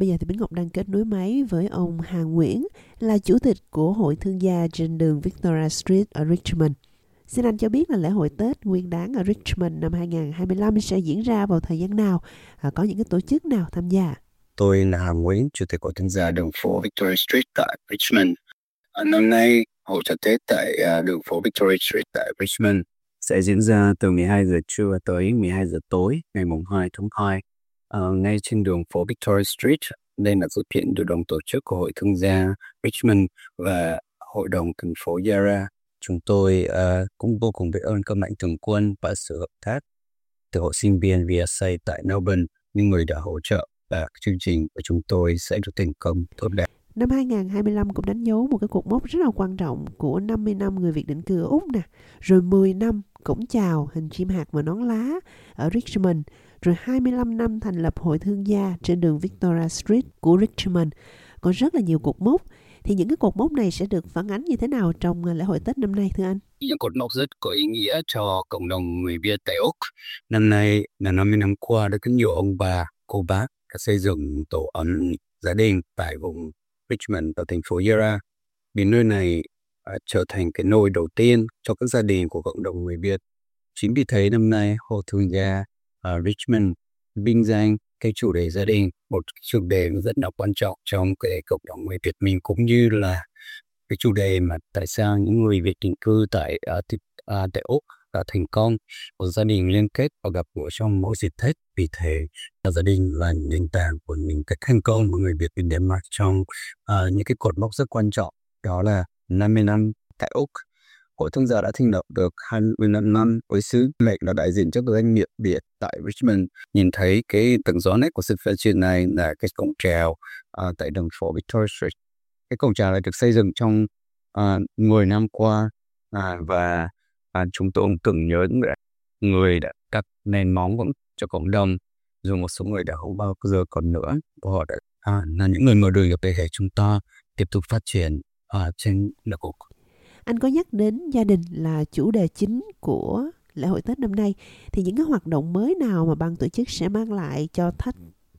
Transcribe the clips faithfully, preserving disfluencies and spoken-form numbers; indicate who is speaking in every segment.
Speaker 1: bây giờ thì Bính Ngọc đang kết nối máy với ông Hà Nguyễn, là chủ tịch của Hội Thương gia trên đường Victoria Street ở Richmond. Xin anh cho biết là lễ hội Tết Nguyên đán ở Richmond năm hai không hai lăm sẽ diễn ra vào thời gian nào? À, có những cái tổ chức nào tham gia?
Speaker 2: Tôi là Hà Nguyễn, chủ tịch Hội Thương gia đường phố Victoria Street tại Richmond. À, năm nay, hội chợ Tết tại uh, đường phố Victoria Street tại Richmond sẽ diễn ra từ mười hai giờ trưa tới mười hai giờ tối ngày mùng hai tháng hai. À, ngay trên đường phố Victoria Street, đây là sự kiện được đồng tổ chức của Hội Thương gia Richmond và Hội đồng thành phố Yarra. Chúng tôi uh, cũng vô cùng biết ơn các mạnh thường quân và sự hợp tác từ Hội sinh viên vê ét a tại Melbourne, những người đã hỗ trợ và chương trình của chúng tôi sẽ được thành công tốt đẹp.
Speaker 1: Năm hai không hai lăm cũng đánh dấu một cái cột mốc rất là quan trọng của năm mươi năm người Việt định cư ở Úc nè, rồi mười năm cổng chào hình chim hạt và nón lá ở Richmond, rồi hai mươi lăm năm thành lập Hội Thương gia trên đường Victoria Street của Richmond. Có rất là nhiều cột mốc. Thì những cái cột mốc này sẽ được phản ánh như thế nào trong lễ hội Tết năm nay thưa anh?
Speaker 2: Những cột mốc rất có ý nghĩa cho cộng đồng người Việt tại Úc. Năm nay là năm mươi năm qua đã có nhiều ông bà, cô bác đã xây dựng tổ ấm gia đình tại vùng Richmond ở thành phố Yarra. Vì nơi này uh, trở thành cái nôi đầu tiên cho các gia đình của cộng đồng người Việt. Chính vì thế năm nay Hội Thương gia uh, Richmond vinh danh cái chủ đề gia đình, một chủ đề rất là quan trọng trong cái cộng đồng người Việt mình, cũng như là cái chủ đề mà tại sao những người Việt định cư tại uh, uh, tại Úc đã thành công, một gia đình liên kết và gặp gỡ trong mỗi dịp Tết. Vì thế là gia đình là nền tảng của những cái thành công của người Việt Việt Denmark trong uh, những cái cột mốc rất quan trọng, đó là năm mươi năm tại Úc. Hội Thương gia đã thành lập được hai mươi lăm năm với sứ mệnh là đại diện cho các doanh nghiệp Việt tại Richmond. Nhìn thấy cái tầng gió nét của sự phát triển này là cái cổng chào uh, tại đường phố Victoria Street. Cái cổng chào này được xây dựng trong uh, mười năm qua uh, và uh, chúng tôi cũng tưởng nhớ người đã đặt nền móng vững cho cộng đồng, dù một số người đã không bao giờ còn nữa. Họ đã uh, là những người mở đường để hệ chúng ta tiếp tục phát triển uh, trên đất Úc.
Speaker 1: Anh có nhắc đến gia đình là chủ đề chính của lễ hội Tết năm nay, thì những cái hoạt động mới nào mà ban tổ chức sẽ mang lại cho khách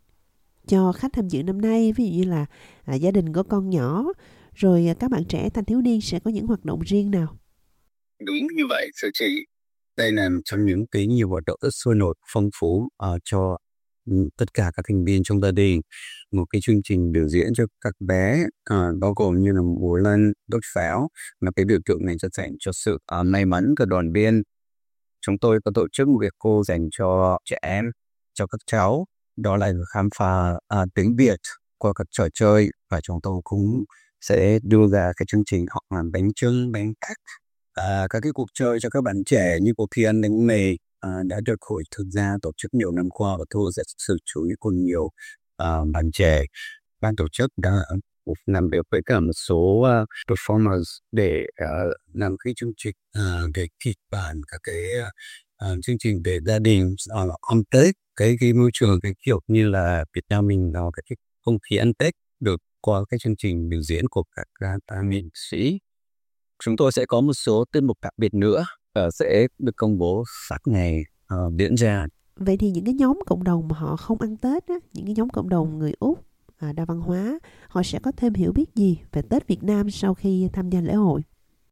Speaker 1: cho khách tham dự năm nay, ví dụ như là à, gia đình có con nhỏ, rồi à, các bạn trẻ thanh thiếu niên sẽ có những hoạt động riêng nào?
Speaker 2: Đúng như vậy, thưa chị. Đây là trong những cái nhiều hoạt động rất sôi nổi, phong phú uh, cho um, tất cả các thành viên trong gia đình. Một cái chương trình biểu diễn cho các bé, uh, bao gồm như là múa lân, đốt pháo, mà cái biểu tượng này sẽ dành cho sự uh, may mắn của đoàn viên. Chúng tôi có tổ chức một cái cô dành cho trẻ em, cho các cháu, đó là khám phá uh, tiếng Việt qua các trò chơi, và chúng tôi cũng sẽ đưa ra cái chương trình họ làm bánh chưng, bánh tét, uh, các cái cuộc chơi cho các bạn trẻ như cuộc thi ăn bánh mì uh, đã được Hội Thương gia tổ chức nhiều năm qua và thu hút sự chú ý của nhiều uh, bạn trẻ. Ban tổ chức đã làm việc với cả một số uh, performers để uh, làm cái chương trình uh, về kịch bản, các cái uh, chương trình về gia đình uh, ăn Tết, cái cái môi trường cái kiểu như là Việt Nam mình, nó cái, cái không khí ăn Tết được qua cái chương trình biểu diễn của các uh, nghệ sĩ. Chúng tôi sẽ có một số tiết mục đặc biệt nữa uh, sẽ được công bố sát ngày uh, diễn ra.
Speaker 1: Vậy thì những cái nhóm cộng đồng mà họ không ăn Tết á, những cái nhóm cộng đồng người Úc à, đa văn hóa, họ sẽ có thêm hiểu biết gì về Tết Việt Nam sau khi tham gia lễ hội?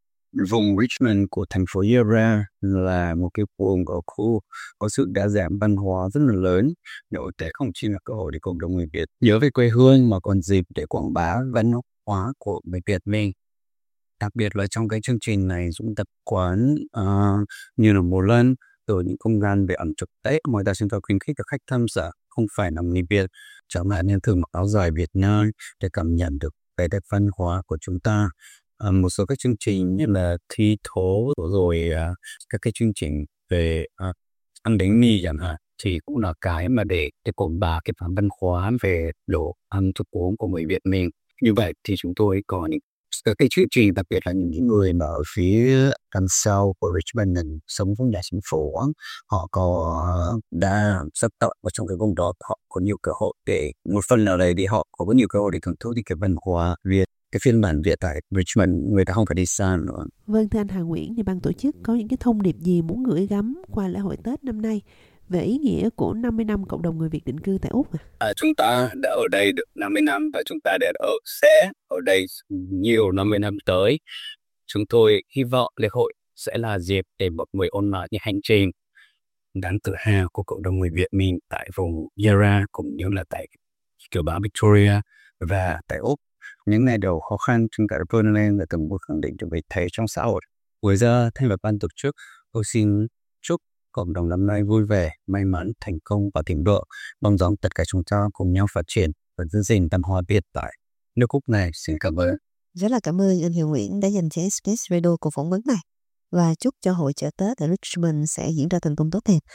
Speaker 2: Vùng Richmond của thành phố Yarra là một cái vùng ở khu có sự đa dạng văn hóa rất là lớn. Nội tế không chỉ là cơ hội để cộng đồng người Việt nhớ về quê hương, mà còn dịp để quảng bá văn hóa của người Việt mình. Đặc biệt là trong cái chương trình này cũng tập quán uh, như là múa lân, rồi những không gian về ẩm thực Tết. Ngoài ra chúng tôi khuyến khích các khách tham gia không phải là người Việt, chẳng hạn nên thử mặc áo dài Việt Nam để cảm nhận được vẻ đẹp văn hóa của chúng ta. À, một số các chương trình như là thi thố, rồi uh, các cái chương trình về uh, ăn bánh mì chẳng hạn, thì cũng là cái mà để để quảng bá cái văn hóa về đồ ăn thức uống của người Việt mình. Như vậy thì chúng tôi có những cái chương trình, đặc biệt là những người mà ở phía đằng sau của Richmond sống với nhà chính phủ, họ có đã sắp tập vào trong cái vùng đó, họ có nhiều cơ hội để một phần nào đấy, để họ có nhiều cơ hội để thưởng thức cái văn hóa Việt, cái phiên bản Việt tại Richmond, người ta không phải đi xa nữa.
Speaker 1: Vâng, thưa anh Hà Nguyễn, thì ban tổ chức có những cái thông điệp gì muốn gửi gắm qua lễ hội Tết năm nay về ý nghĩa của năm mươi năm cộng đồng người Việt định cư tại Úc à?
Speaker 2: À, chúng ta đã ở đây được năm mươi năm và chúng ta đã ở sẽ ở đây nhiều năm mươi năm tới. Chúng tôi hy vọng lễ hội sẽ là dịp để mọi người ôn lại những hành trình đáng tự hào của cộng đồng người Việt mình tại vùng Yarra cũng như là tại kiểu bão Victoria và tại Úc. Những ngày đầu khó khăn chúng ta đã vươn lên và từng bước khẳng định được vị thế trong xã hội. Ngoài ra, thay mặt ban tổ chức, tôi xin chúc cộng đồng năm nay vui vẻ, may mắn, thành công và thịnh vượng. Mong rằng tất cả chúng ta cùng nhau phát triển và giữ gìn văn hóa Việt tại nước Úc này. Xin cảm ơn.
Speaker 3: Rất là cảm ơn anh Hiếu Nguyễn đã dành cho ét bê ét Radio cuộc phỏng vấn này. Và chúc cho hội chợ Tết ở Richmond sẽ diễn ra thành công tốt đẹp.